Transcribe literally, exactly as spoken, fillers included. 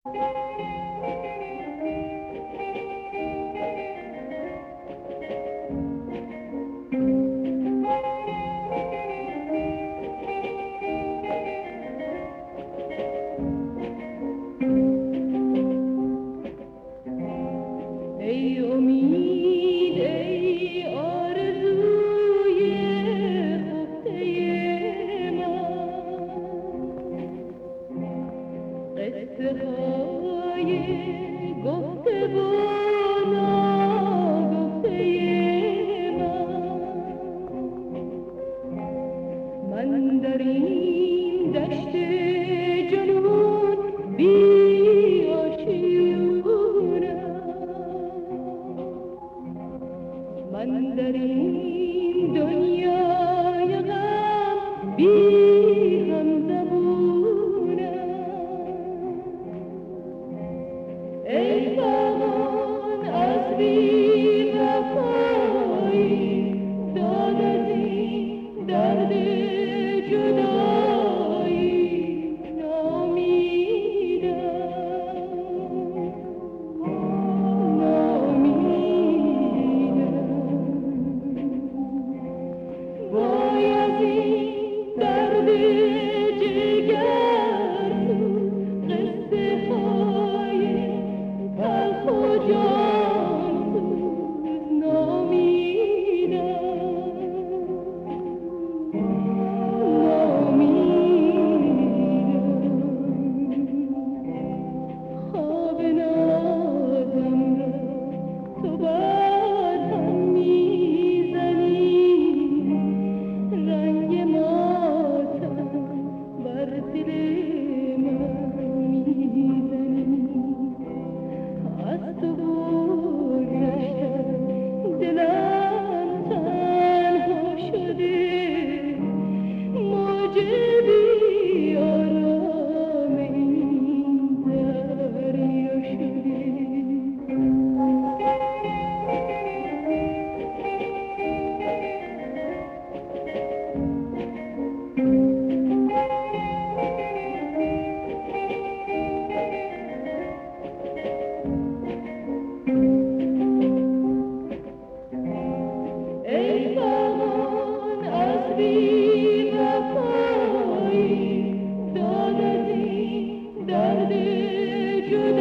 ای امید ای آرزوی خفته من، قصه های گفته و ناگفته من، من در این دشت جنون بی آشیونم، من در این دنیای غم بی همزبونم. ای فغان از بی وفایی داد از این درد جدایی نامیدم، وای از این درد جگر قصه های تلخ و جانسوز نامیدم، نامیدم. خواب نازم را تو باز هم میزنی، رنگ ماتم بر دل من میزنی، از تو بگذشتم دلم تنها شده، موجبی آرام این دریا شده. ای فغان از بی وفایی داد از این درد جدایی